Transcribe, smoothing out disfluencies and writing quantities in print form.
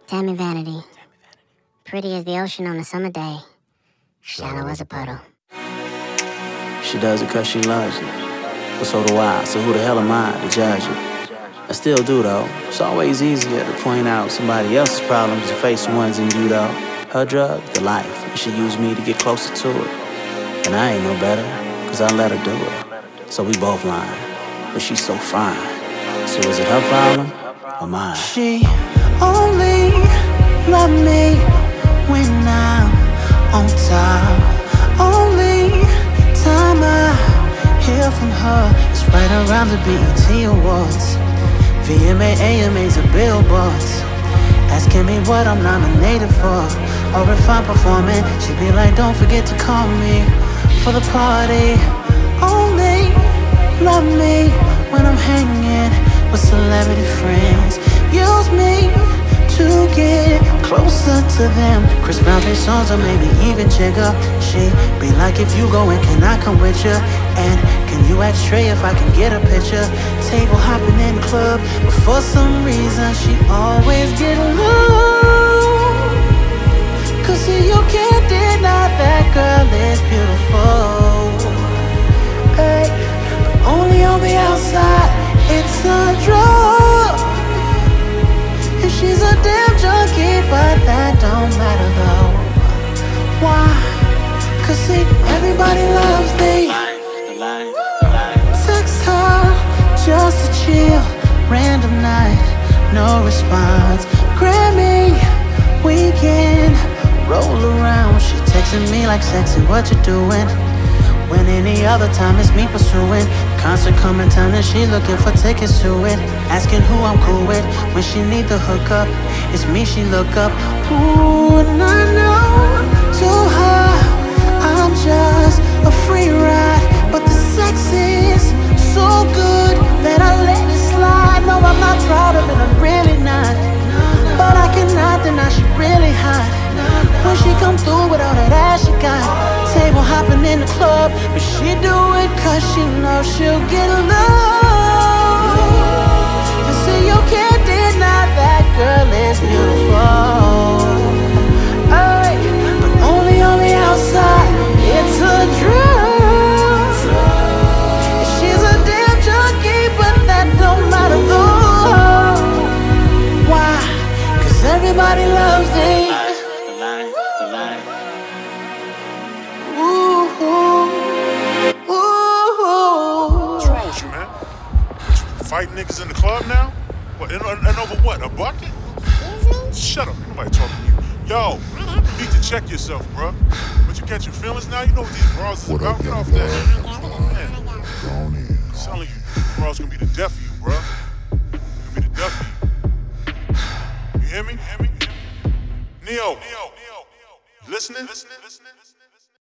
Tammy Vanity. Pretty as the ocean on a summer day. Shallow as a puddle. She does it 'cause she loves it. But so do I, so who the hell am I to judge it? I still do though. It's always easier to point out somebody else's problems than face the ones in you though. Her drug, the life, and she used me to get closer to it. And I ain't no better, 'cause I let her do it. So we both lying, but she's so fine. So is it her problem or mine? She only loved me when I'm on top. Only time I hear from her is right around the BET Awards, VMA, AMAs, and billboards, asking me what I'm nominated for, or if I'm performing. She be like, don't forget to call me for the party. Only love me when I'm hanging with celebrity friends. Use me to get closer to them. Chris Brown plays songs or maybe even Jigga. She be like, if you going, can I come with you? And can you ask Trey if I can get a picture? Table hopping in the club, but for some reason she always get low. 'Cause see, you can't deny that girl is beautiful. Hey, but only on the outside, it's a drug. And she's a damn junkie, but that don't matter though. Why? 'Cause see, everybody loves me. Text her just to chill, random night, no response. Grammy weekend, roll around. She texting me like, sexy, what you doing? When any other time it's me pursuing. Concert coming town and she looking for tickets to it. Asking who I'm cool with when she need the hookup. It's me she look up. Ooh, and I know to her I'm just a free ride, but the sex is so good that I let it slide. No, I'm not proud of it, I'm really not. But I cannot deny she really hot. When she come through with all that ass she got. Table hopping in the club, but she do it 'cause she knows she'll get love. And see, you can't deny that girl is beautiful. Ay, but only on the outside, it's a drug. She's a damn junkie, but that don't matter though. Why? 'Cause everybody loves me. Fighting niggas in the club now? What, and over what, a bucket? Shut up, ain't nobody talking to you. Yo, you need to check yourself, bruh. But you catch your feelings now? You know what these bras is about? Get off that. Man, I'm telling you, these bras gonna be the death of you, bruh. Gonna be the death of you. You hear me? Neo. You listening?